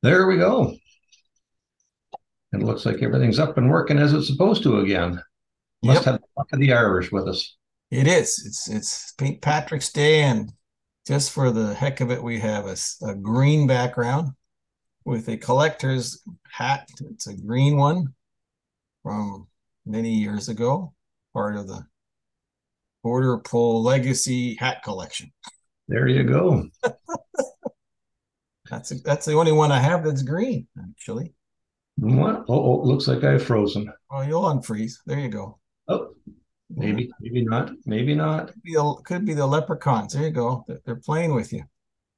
There we go. It looks like everything's up and working as it's supposed to again. Must Yep, have a lot of the Irish with us. it is. It's St. Patrick's Day, and just for the heck of it, we have a green background with a collector's hat. It's a green one from many years ago, part of the Border Pole Legacy hat collection. There you go. That's the only one I have that's green, actually. What? Oh, looks like I've frozen. Oh, you'll unfreeze. There you go. Oh, Yeah, maybe not. Maybe not. could be the leprechauns. There you go. They're playing with you.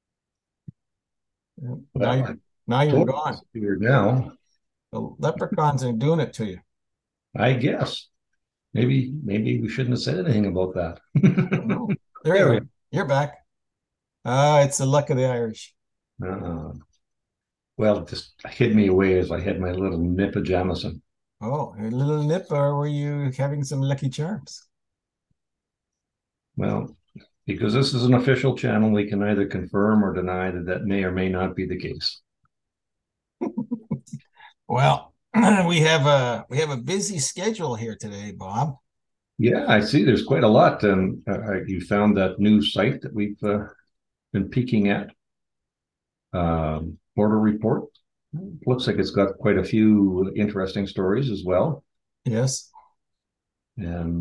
Yeah, Now Well, you're I now you're totally gone. disappeared now. The leprechauns are doing it to you. I guess. Maybe we shouldn't have said anything about that. Oh, there you There we are. You're back. Ah, it's the luck of the Irish. go. Well, it just hid me away as I had my little nip of Jamison. Oh, a little nip, or were you having some Lucky Charms? Well, because this is an official channel, we can either confirm or deny that that may or may not be the case. Well, we have a busy schedule here today, Bob. Yeah, I see. There's quite a lot. And you found that new site that we've been peeking at, Border Report. Looks like it's got quite a few interesting stories as well. Yes. And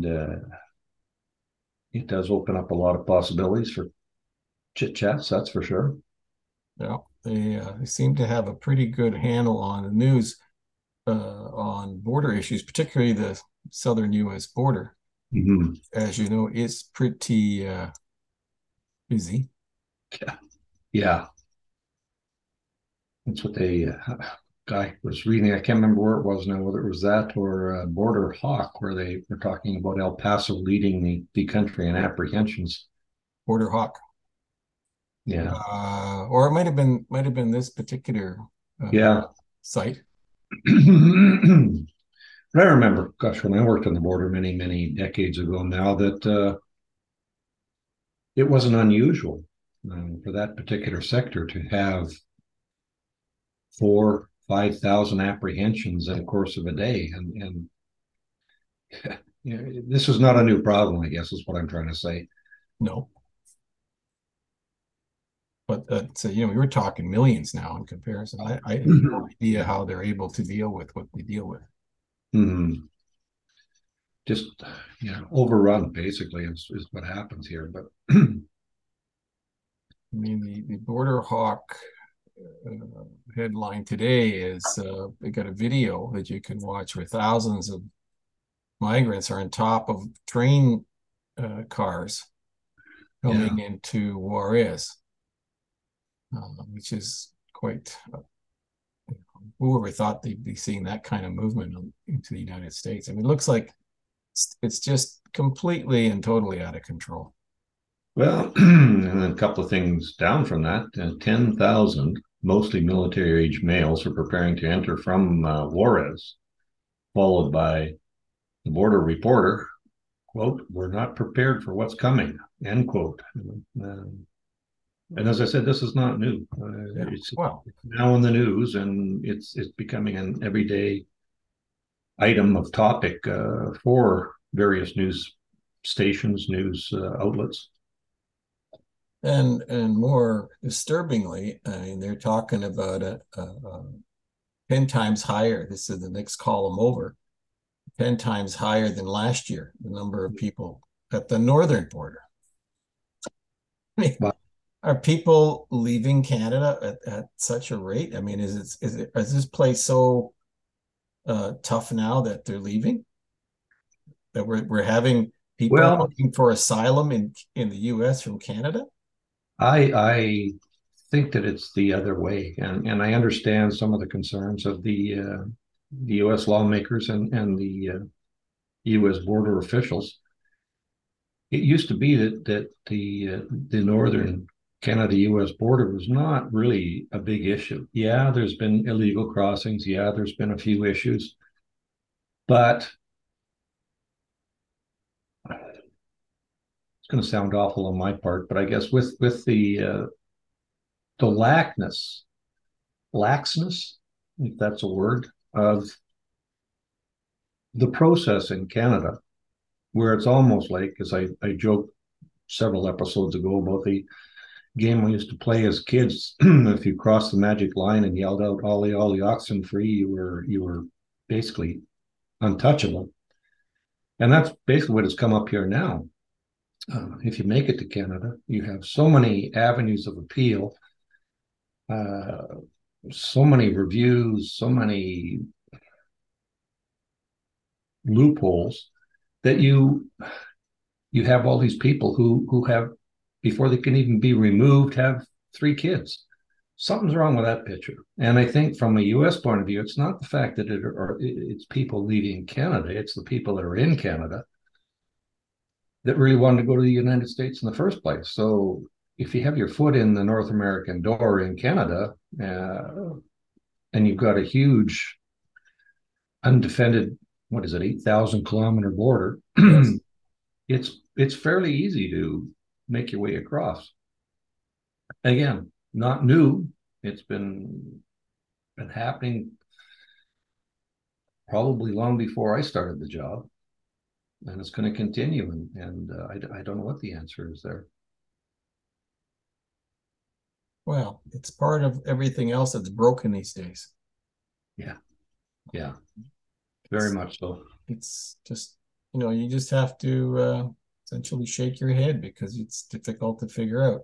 it does open up a lot of possibilities for chit chats, that's for sure. Yeah. They seem to have a pretty good handle on the news on border issues, particularly the southern U.S. border. Mm-hmm. As you know, it's pretty busy. Yeah. Yeah. That's what they guy was reading. I can't remember where it was now, whether it was that or Border Hawk, where they were talking about El Paso leading the country in apprehensions. Border Hawk. Yeah, Or it might have been this particular uh, yeah. site. But I remember, gosh, when I worked on the border many decades ago now, that it wasn't unusual for that particular sector to have 4, 5,000 apprehensions in the course of a day, and you know, this is not a new problem, I guess, is what I'm trying to say. No, but we were talking millions now in comparison. I have no idea how they're able to deal with what they deal with. Hmm. Just overrun basically is what happens here. But I mean, the Border Hawk headline today is they got a video that you can watch where thousands of migrants are on top of train cars yeah, coming into Juarez, which is quite. Whoever thought they'd be seeing that kind of movement into the United States? I mean, it looks like it's just completely and totally out of control. well, and then a couple of things down from that, 10,000 mostly military age males are preparing to enter from Juarez, followed by the border reporter, quote, "We're not prepared for what's coming," end quote. And as I said, this is not new. Yeah. It's Well, now in the news, and it's becoming an everyday item of topic for various news stations, news outlets. and more disturbingly, I mean, they're talking about 10 times higher. This is the next column over, 10 times higher than last year, the number of people at the northern border. I mean, But are people leaving Canada at such a rate? I mean, is this place so tough now that they're leaving? That we're having people well, looking for asylum in the U.S. from Canada? I think that it's the other way, and I understand some of the concerns of the U.S. lawmakers and the U.S. border officials. It used to be that the northern Canada-U.S. border was not really a big issue. Yeah, there's been illegal crossings. Yeah, there's been a few issues, but it's going to sound awful on my part, but I guess with the lackness laxness, if that's a word, of the process in Canada, where it's almost like, as I joked several episodes ago about the game we used to play as kids. If you crossed the magic line and yelled out all the oxen free, you were basically untouchable. And that's basically what has come up here now. If you make it to Canada, you have so many avenues of appeal, uh, so many reviews, so many loopholes that you have all these people who have, before they can even be removed, have 3 kids. Something's wrong with that picture. And I think from a U.S. point of view, it's not the fact that it's people leaving Canada; it's the people that are in Canada that really wanted to go to the United States in the first place. So if you have your foot in the North American door in Canada, and you've got a huge undefended, what is it, 8,000-kilometer border, yes. it's fairly easy to make your way across. Again, not new. It's been happening probably long before I started the job, and it's going to continue. And I don't know what the answer is there. Well, it's part of everything else that's broken these days. Yeah, very much so. It's just, you just have to essentially shake your head because it's difficult to figure out.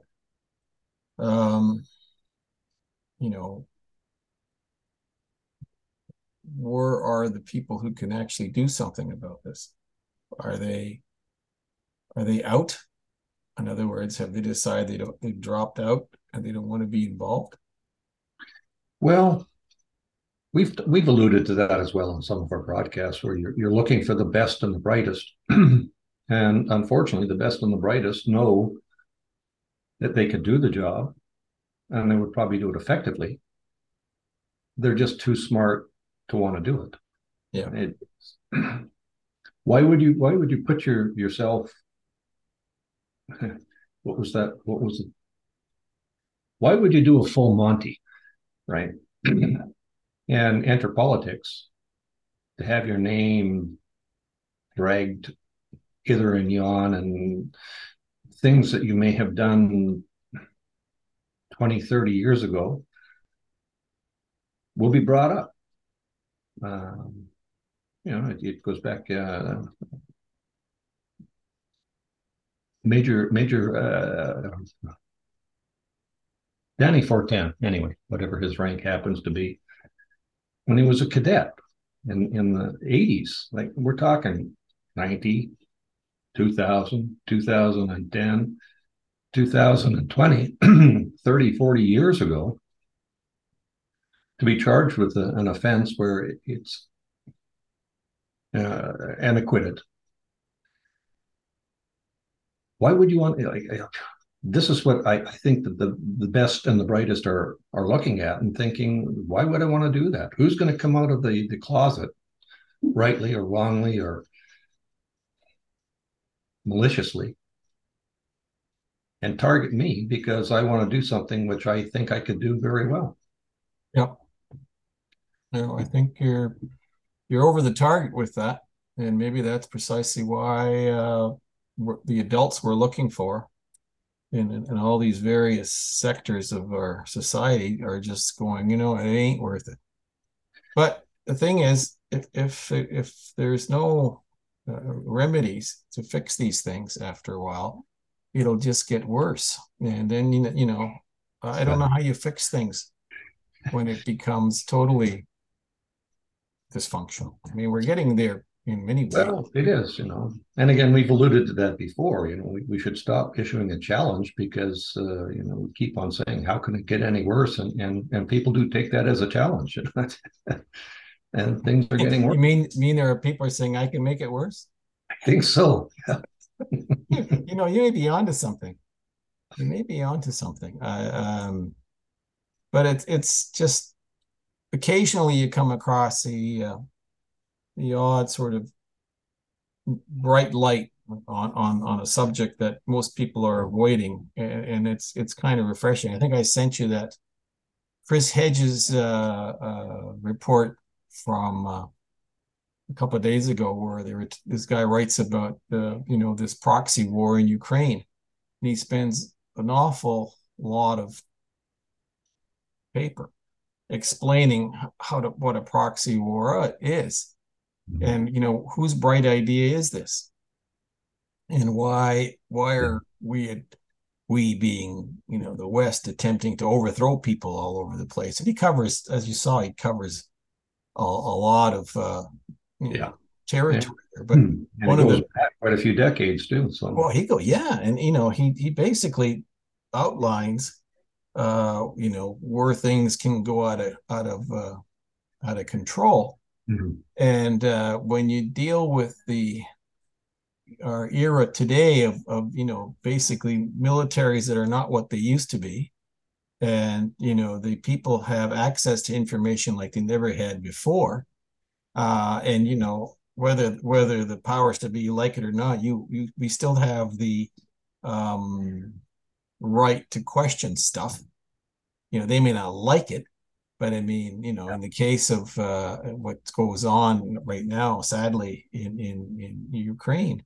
Where are the people who can actually do something about this? Are they out? In other words, have they decided they've dropped out and they don't want to be involved? Well, we've alluded to that as well in some of our broadcasts, where you're looking for the best and the brightest. And unfortunately, the best and the brightest know that they could do the job and they would probably do it effectively. They're just too smart to want to do it. Yeah. Why would you put yourself what was that? What was it? Why would you do a full Monty, right? And enter politics to have your name dragged hither and yon, and things that you may have done 20, 30 years ago will be brought up. It goes back major Danny Fortin, anyway, whatever his rank happens to be, when he was a cadet in the 80s, like we're talking 90, 2000, 2010, 2020, 30, 40 years ago, to be charged with an offense where it's and acquitted. Why would you want, this is what I think that the best and the brightest are looking at and thinking, why would I want to do that? Who's going to come out of the closet, rightly or wrongly or maliciously, and target me because I want to do something which I think I could do very well? Yeah. No, I think you're over the target with that, and maybe that's precisely why the adults we're looking for in all these various sectors of our society are just going, it ain't worth it. But the thing is, if there's no remedies to fix these things after a while, it'll just get worse. And then, I don't know how you fix things when it becomes totally dysfunctional. I mean, we're getting there in many ways. Well, it is, and again, we've alluded to that before. We should stop issuing a challenge because we keep on saying, how can it get any worse? And people do take that as a challenge. And things are getting worse. You mean there are people saying I can make it worse? I think so. Yeah. You may be onto something. You may be onto something. But it's just occasionally you come across the odd sort of bright light on a subject that most people are avoiding, and it's kind of refreshing. I think I sent you that Chris Hedges' report from a couple of days ago, where this guy writes about this proxy war in Ukraine, and he spends an awful lot of paper explaining what a proxy war is, and whose bright idea is this, and why are we being the West attempting to overthrow people all over the place. And he covers, as you saw, a lot of Yeah. territory there. But And one it of goes the back quite a few decades too. So well, yeah, and he basically outlines where things can go out of control. Mhm. And when you deal with our era today of basically militaries that are not what they used to be, and the people have access to information like they never had before, and whether the powers to be like it or not, we still have the um, right to question stuff. They may not like it, but I mean, in the case of what goes on right now, sadly in Ukraine,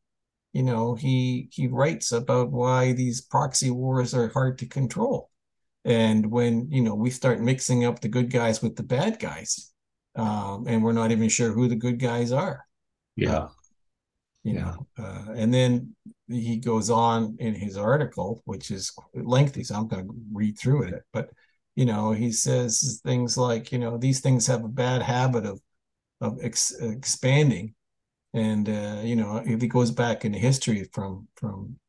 he writes about why these proxy wars are hard to control. And when we start mixing up the good guys with the bad guys, and we're not even sure who the good guys are, uh, yeah, yeah. and then he goes on in his article, which is lengthy, so I'm going to read through it. But he says things like, these things have a bad habit of expanding, and if he goes back in history from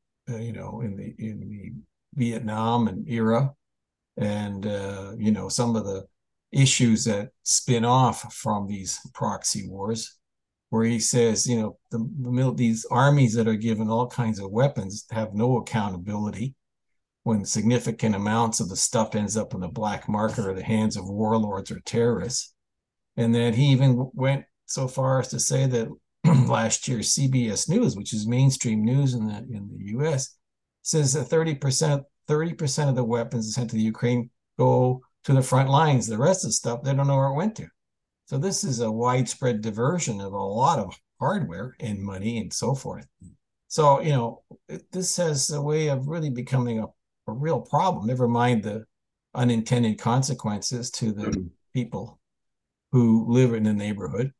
in the Vietnam and era, and some of the issues that spin off from these proxy wars, where he says, these armies that are given all kinds of weapons have no accountability when significant amounts of the stuff ends up in the black market or the hands of warlords or terrorists. And then he even went so far as to say that last year CBS News, which is mainstream news in the U.S., says that 30% of the weapons sent to the Ukraine go to the front lines. The rest of the stuff, they don't know where it went to. So this is a widespread diversion of a lot of hardware and money and so forth. So, this has a way of really becoming a real problem, never mind the unintended consequences to the people who live in the neighborhood,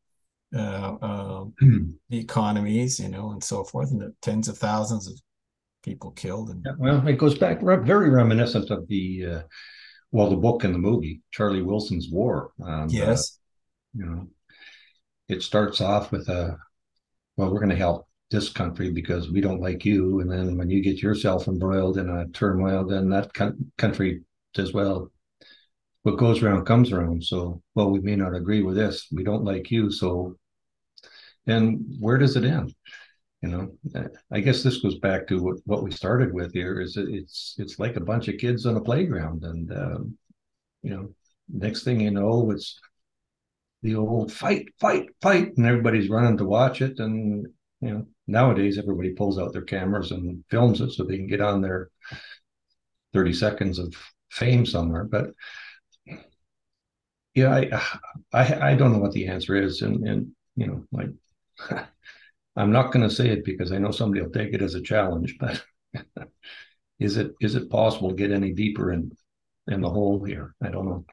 the economies, and so forth, and the tens of thousands of people killed. And Yeah, well, it goes back very reminiscent of the book and the movie, Charlie Wilson's War. And, yes, you know, it starts off with well, we're going to help this country because we don't like you. And then when you get yourself embroiled in a turmoil, then that country says, well, what goes around comes around. So, well, we may not agree with this. We don't like you. So, and where does it end? I guess this goes back to what we started with here is it's like a bunch of kids on a playground. And, you know, next thing you know, it's the old fight, fight, fight, and everybody's running to watch it. And nowadays everybody pulls out their cameras and films it so they can get on their 30 seconds of fame somewhere. But yeah, I don't know what the answer is, and like I'm not going to say it because I know somebody will take it as a challenge. But is it possible to get any deeper in the hole here? I don't know.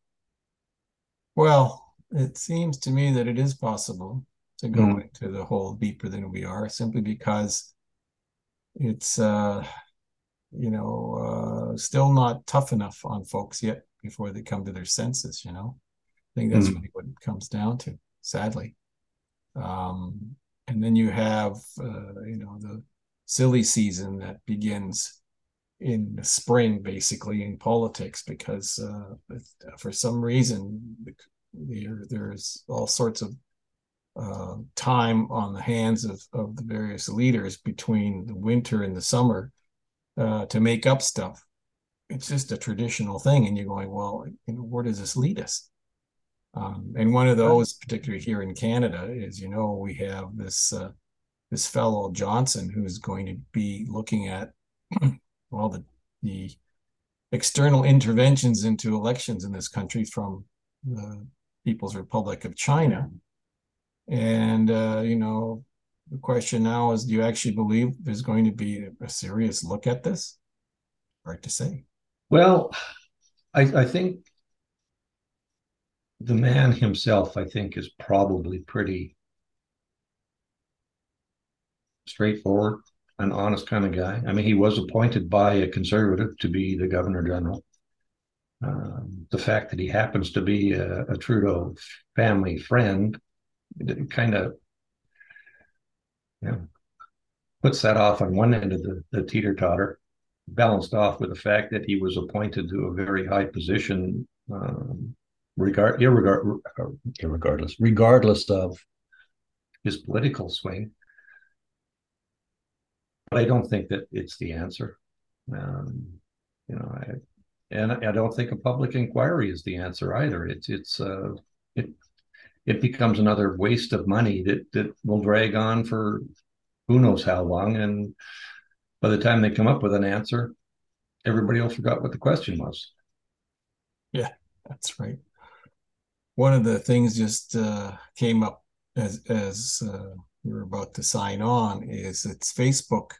well, it seems to me that it is possible to go Mm. into the hole deeper than we are, simply because it's still not tough enough on folks yet before they come to their senses. I think that's Mm. really what it comes down to, sadly. And then you have the silly season that begins in the spring, basically, in politics, because for some reason there's all sorts of time on the hands of the various leaders between the winter and the summer to make up stuff. It's just a traditional thing, and you're going, well, where does this lead us? And one of those, particularly here in Canada, is we have this fellow Johnson who's going to be looking at well the external interventions into elections in this country from the People's Republic of China. And, the question now is, do you actually believe there's going to be a serious look at this? Hard to say. Well, I think the man himself, I think, is probably pretty straightforward, an honest kind of guy. I mean, he was appointed by a conservative to be the governor general. The fact that he happens to be a Trudeau family friend kind of, puts that off on one end of the teeter-totter, balanced off with the fact that he was appointed to a very high position, regardless of his political swing. But I don't think that it's the answer. And I don't think a public inquiry is the answer either. It becomes another waste of money that will drag on for who knows how long, and by the time they come up with an answer, everybody else forgot what the question was. Yeah, that's right. One of the things just came up as we were about to sign on is that Facebook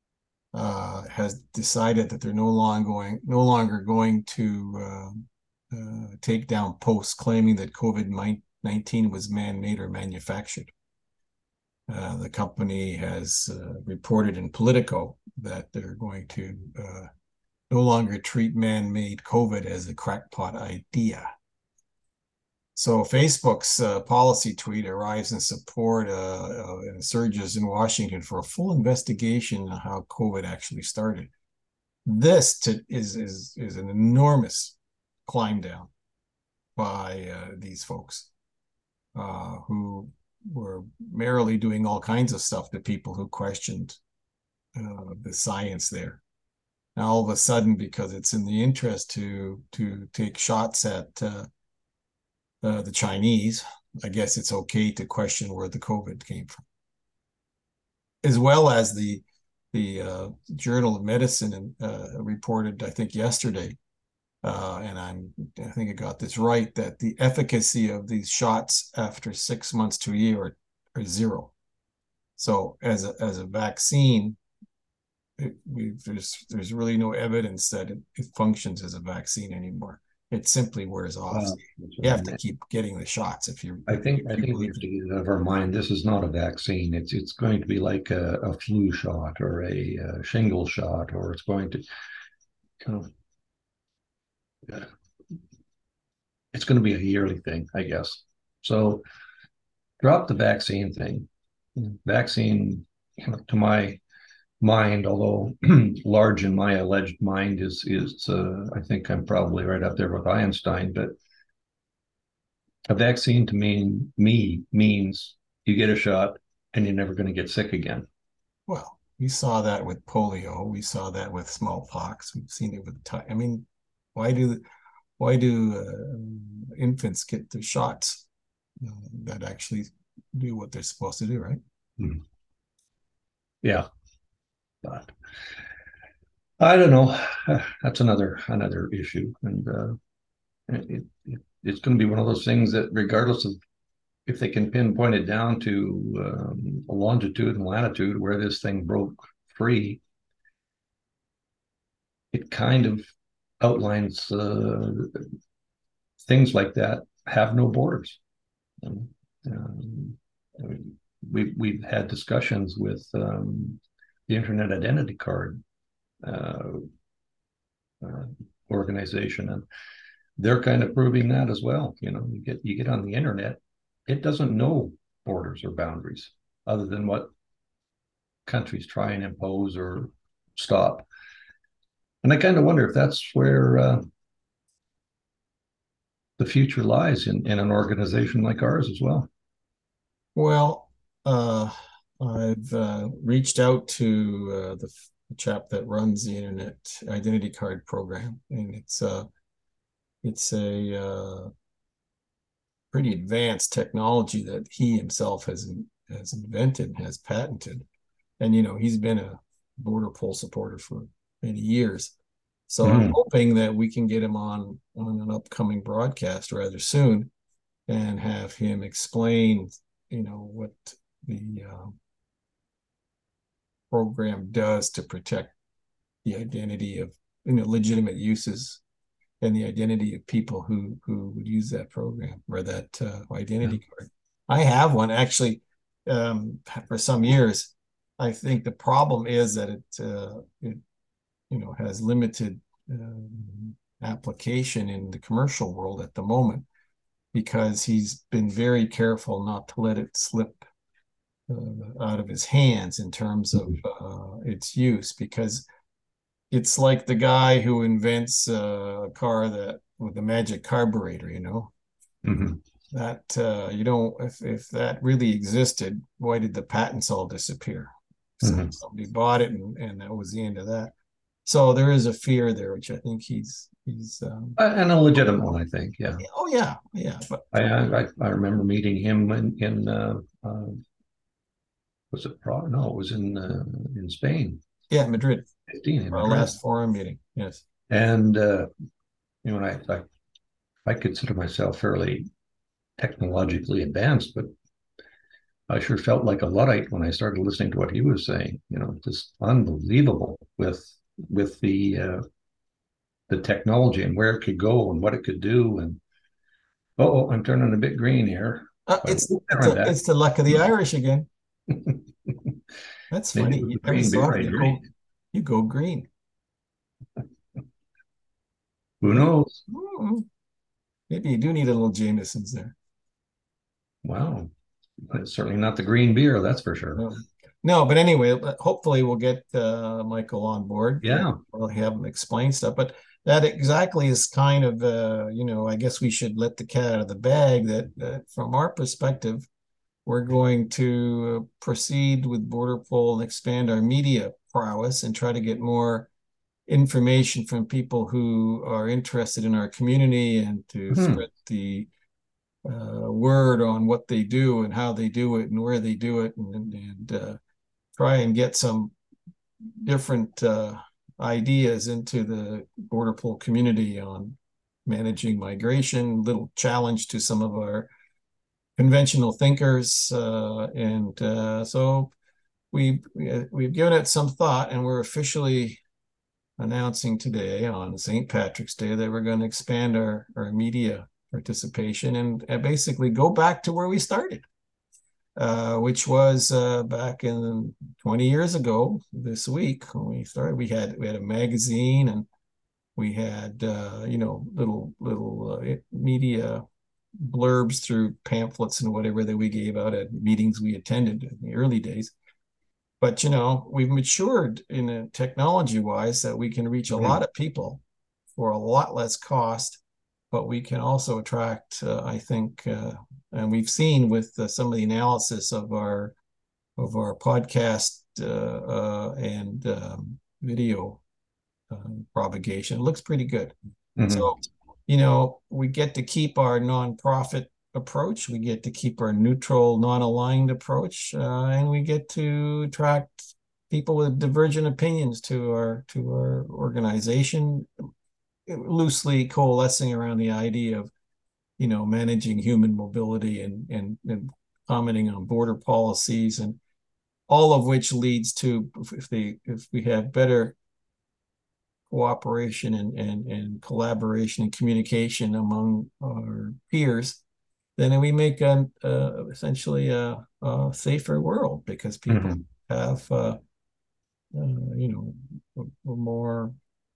has decided that they're no longer going to take down posts claiming that COVID-19 was man-made or manufactured. The company has reported in Politico that they're going to no longer treat man-made COVID as a crackpot idea. So Facebook's policy tweet arrives in support and surges in Washington for a full investigation on how COVID actually started. This is an enormous climb down by these folks who were merrily doing all kinds of stuff to people who questioned the science there. Now, all of a sudden, because it's in the interest to take shots at the Chinese, I guess it's okay to question where the COVID came from. As well as the Journal of Medicine reported, I think yesterday, and I think I got this right, that the efficacy of these shots after 6 months to a year are zero. So as a vaccine, there's really no evidence that it functions as a vaccine anymore. It simply wears off. You have to keep getting the shots if you. I think we have to get it out of our mind. This is not a vaccine. It's going to be like a flu shot or a shingle shot, or it's going to kind of. It's going to be a yearly thing, I guess. So drop the vaccine thing. Vaccine, to my mind, although large in my alleged mind, is I think I'm probably right up there with Einstein, but a vaccine to me means you get a shot and you're never going to get sick again. Well, we saw that with polio. We saw that with smallpox. We've seen it with I mean, why do infants get the shots that actually do what they're supposed to do, right? Mm-hmm. Yeah, but I don't know. That's another issue, and it's going to be one of those things that, regardless of if they can pinpoint it down to a longitude and latitude where this thing broke free, it kind of outlines things like that have no borders. We've had discussions with the Internet Identity Card organization, and they're kind of proving that as well. You get on the internet, it doesn't know borders or boundaries other than what countries try and impose or stop. And I kind of wonder if that's where the future lies in an organization like ours as well. Well, I've reached out to the chap that runs the Internet Identity Card program, and it's a pretty advanced technology that he himself has invented and has patented. And he's been a border poll supporter for many years. So I'm hoping that we can get him on an upcoming broadcast rather soon and have him explain, what the program does to protect the identity of legitimate uses and the identity of people who would use that program or that identity card. I have one actually for some years. I think the problem is that it has limited application in the commercial world at the moment because he's been very careful not to let it slip out of his hands in terms of its use, because it's like the guy who invents a car that with a magic carburetor, that if that really existed, why did the patents all disappear? So somebody bought it and that was the end of that. So there is a fear there, which I think he's and a legitimate one, I think. Yeah. Oh yeah. But I remember meeting him in was it Prague? No, it was in Spain. Yeah, Madrid. 15 in Our Madrid. last forum meeting. Yes. And I consider myself fairly technologically advanced, but I sure felt like a Luddite when I started listening to what he was saying. Just unbelievable with the technology and where it could go and what it could do. And I'm turning a bit green here. It's the luck of the Irish again. That's funny. You never saw it. You go green. Who knows? Maybe you do need a little Jameson's there. Wow. It's certainly not the green beer, that's for sure. No, but anyway, hopefully we'll get Michael on board. Yeah. We'll have him explain stuff. But that exactly is kind of, I guess we should let the cat out of the bag that from our perspective, we're going to proceed with Border Poll and expand our media prowess and try to get more information from people who are interested in our community and to spread the word on what they do and how they do it and where they do it and try and get some different ideas into the Border Poll community on managing migration, little challenge to some of our conventional thinkers. So we've given it some thought, and we're officially announcing today on St. Patrick's Day that we're going to expand our media participation and basically go back to where we started, which was back in 20 years ago this week when we started. We had a magazine and we had little media blurbs through pamphlets and whatever that we gave out at meetings we attended in the early days. But we've matured in technology wise that we can reach a lot of people for a lot less cost, but we can also attract, I think, and we've seen with some of the analysis of our podcast and video propagation, it looks pretty good. So, we get to keep our nonprofit approach, we get to keep our neutral, non-aligned approach, and we get to attract people with divergent opinions to our organization, loosely coalescing around the idea of managing human mobility and commenting on border policies, and all of which leads to, if we have better cooperation and collaboration and communication among our peers, then we make essentially a safer world, because people have more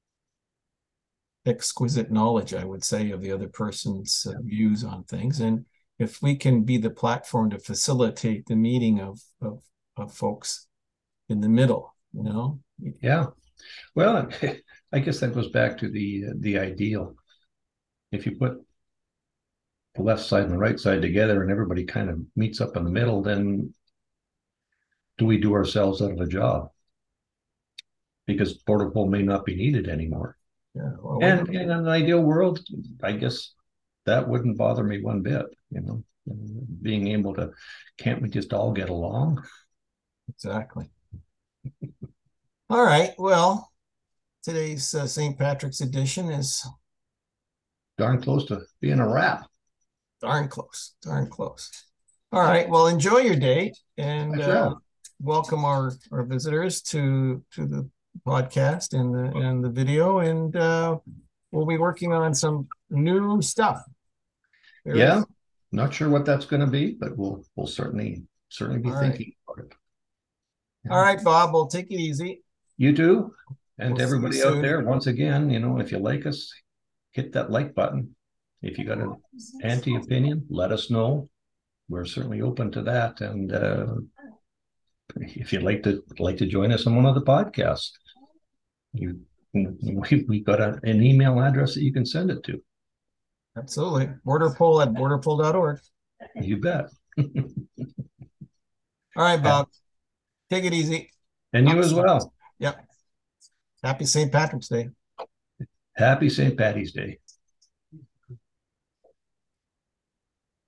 exquisite knowledge, I would say, of the other person's views on things. And if we can be the platform to facilitate the meeting of folks in the middle, Yeah. Well, I guess that goes back to the ideal. If you put the left side and the right side together and everybody kind of meets up in the middle, then do we do ourselves out of a job? Because Border Poll may not be needed anymore. Yeah. Well, and in an ideal world, I guess that wouldn't bother me one bit, being able to, can't we just all get along? Exactly. All right. Well, today's St. Patrick's edition is Darn close to being a wrap. darn close, darn close. All right, well, enjoy your day, and welcome our visitors to the podcast and the video, and we'll be working on some new stuff. Yeah, not sure what that's going to be, but we'll certainly be thinking about it. Yeah. All right, Bob, we'll take it easy. You too. And to everybody out there, once again, if you like us, hit that like button. If you got an anti-opinion, let us know. We're certainly open to that. And if you'd like to join us on one of the podcasts, we got an email address that you can send it to. Absolutely. borderpole@borderpole.org. You bet. All right, Bob. Take it easy. And you as well. Yep. Happy St. Patrick's Day. Happy St. Patty's Day.